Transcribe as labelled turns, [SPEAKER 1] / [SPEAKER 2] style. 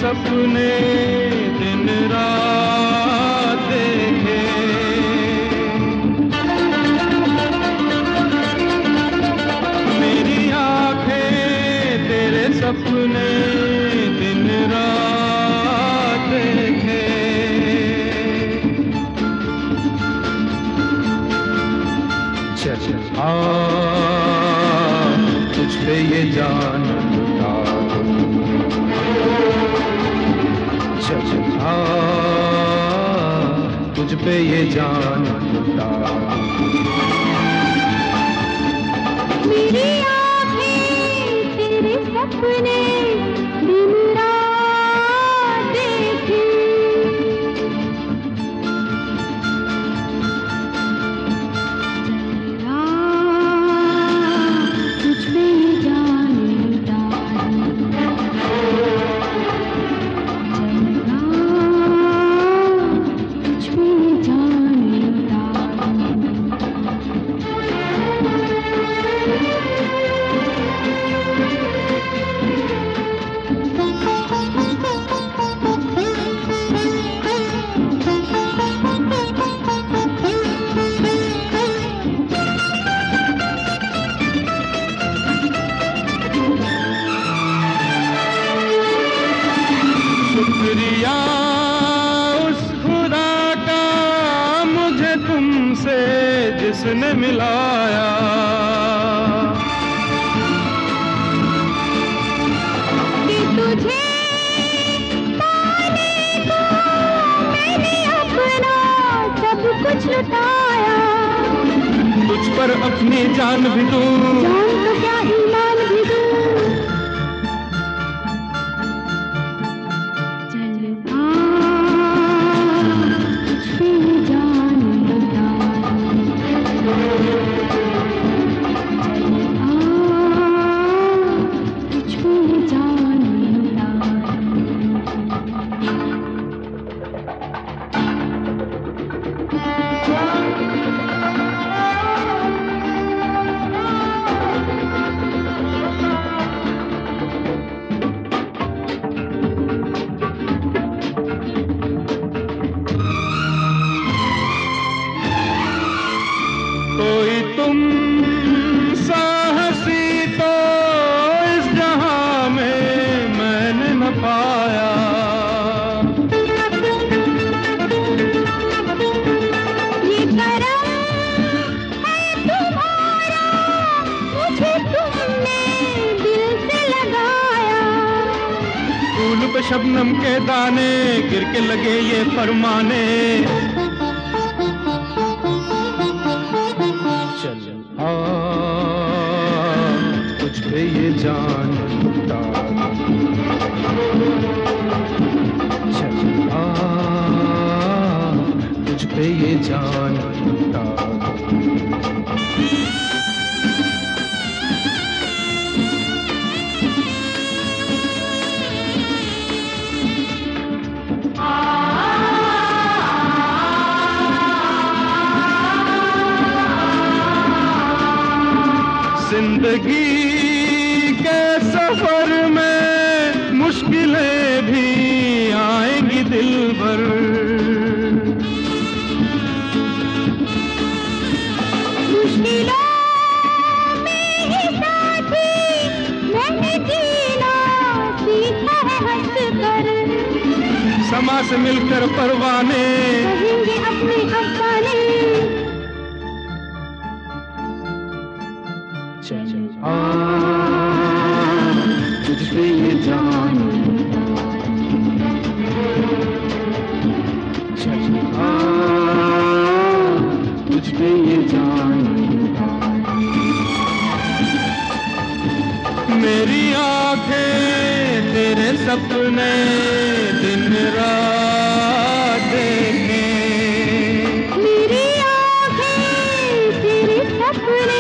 [SPEAKER 1] सपने दिन रात देखे, मेरी आंखें तेरे सपने दिन रात देखे। चल आ तुझ पे ये जान लुटा दूं, आ तुझ पे ये जान लुटा दूं।
[SPEAKER 2] मेरी आँखें तेरे सपने दिन रात देखे, तुझ पे ये जान लुटा दूं, तुझ पे ये जान लुटा
[SPEAKER 1] शुक्रिया उस खुदा का मुझे तुमसे जिसने मिलाया,
[SPEAKER 2] कि तुझे पाने को मैंने अपना सब कुछ लुटाया।
[SPEAKER 1] तुझ पर अपनी जान भी दूं,
[SPEAKER 2] जान तो क्या ईमान भी दूं। चल आ तुझ पे ये जान लुटा दूं, चल आ तुझ पे ये जान लुटा
[SPEAKER 1] कोई तुम साहसी तो इस जहां में मैंने न पाया,
[SPEAKER 2] ये करम है तुम्हारा, मुझे तुमने दिल से लगाया।
[SPEAKER 1] फूल पे शबनम के दाने गिर के लगे ये फरमाने, चल आ तुझ पे ये जान लुटा दूं, चल आ तुझ पे ये जान लुटा दूं। जिंदगी के सफर में मुश्किलें भी आएंगी दिलबर,
[SPEAKER 2] मुश्किलों में ही साथी मैंने जीना सीखा है हंसकर।
[SPEAKER 1] समा से मिलकर परवाने
[SPEAKER 2] कहेंगे अपने अफसाने।
[SPEAKER 1] चल आ तुझ पे ये जान लुटा दूं, चल आ तुझ पे ये जान लुटा दूं। मेरी आंखें तेरे सपने दिन रात देखे,
[SPEAKER 2] मेरी आँखें तेरे सपने